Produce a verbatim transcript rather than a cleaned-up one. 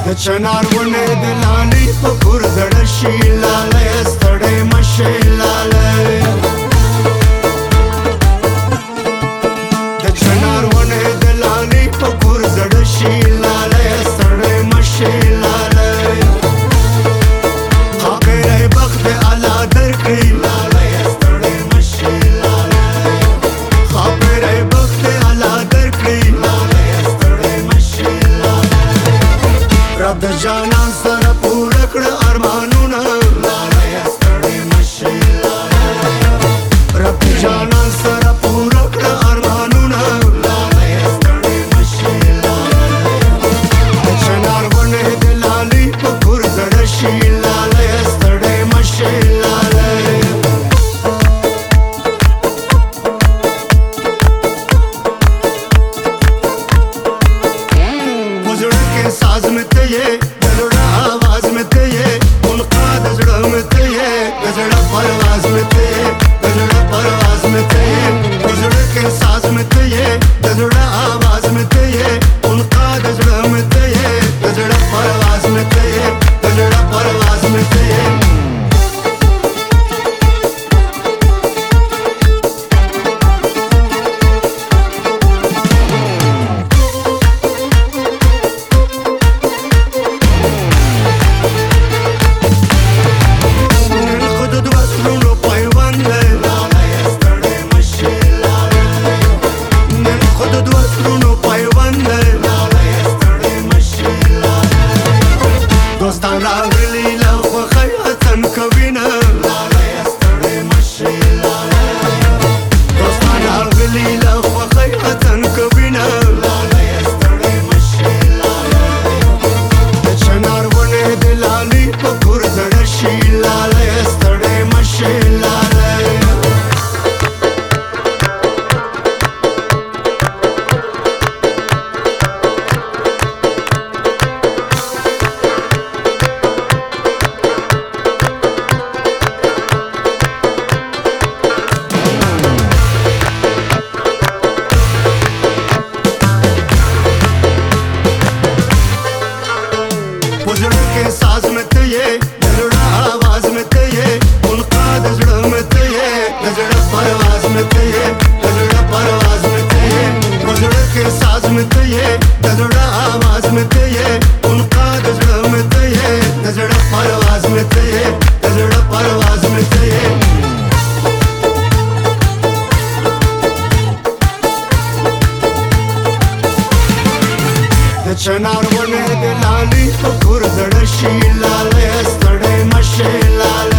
چنار ونه د لالي په کور زړه شي لاله ستړې مشه لاله د چنار ونه د لالي په کور زړه شي لاله ستړې مشه لاله خبره بخت اعلی درکړي لاله ستړې مشه لاله خبره بخت اعلی درکړي لاله ستړې مشه لاله رب د جانان سره پوره کړه ارمانونه لاله ستړې مشه لاله رب د جانان سره پوره کړه ارمانونه لاله ستړې مشه لاله د چنار ونه د لالي په کور زړه شي لاله ستړې مشه لاله وزړه کې ساز مې ته یې परवाज में थे गजड़ा परवाज में थे गजड़ा के साज में थे गजड़ा आवाज में थे उनका गजड़ा में थे गजड़ा परवाज में थे गजड़ा परवाज में थे دوستان راغلي له خوښۍ هڅن کوینه لاله ستړې مشه لاله دوستان راغلي له خوښۍ هڅن کوینه لاله ستړې مشه لاله د چنار ونه د لالي په کور زړه شي لاله ستړې مشه لاله وزړه کې ساز مې ته یې گزړه आवाज مې ته یې उनका गजड़ा में ته یې गजड़ा परवाज में ته یې गजड़ा परवाज में ته یې वزړه کې ساز مې ته یې गजड़ा आवाज में ته یې उनका गजड़ा में ته یې गजड़ा परवाज में ته یې गजड़ा परवाज में ته یې د چنار ونه د لالي په کور زړه شي لاله ستړې مشه لاله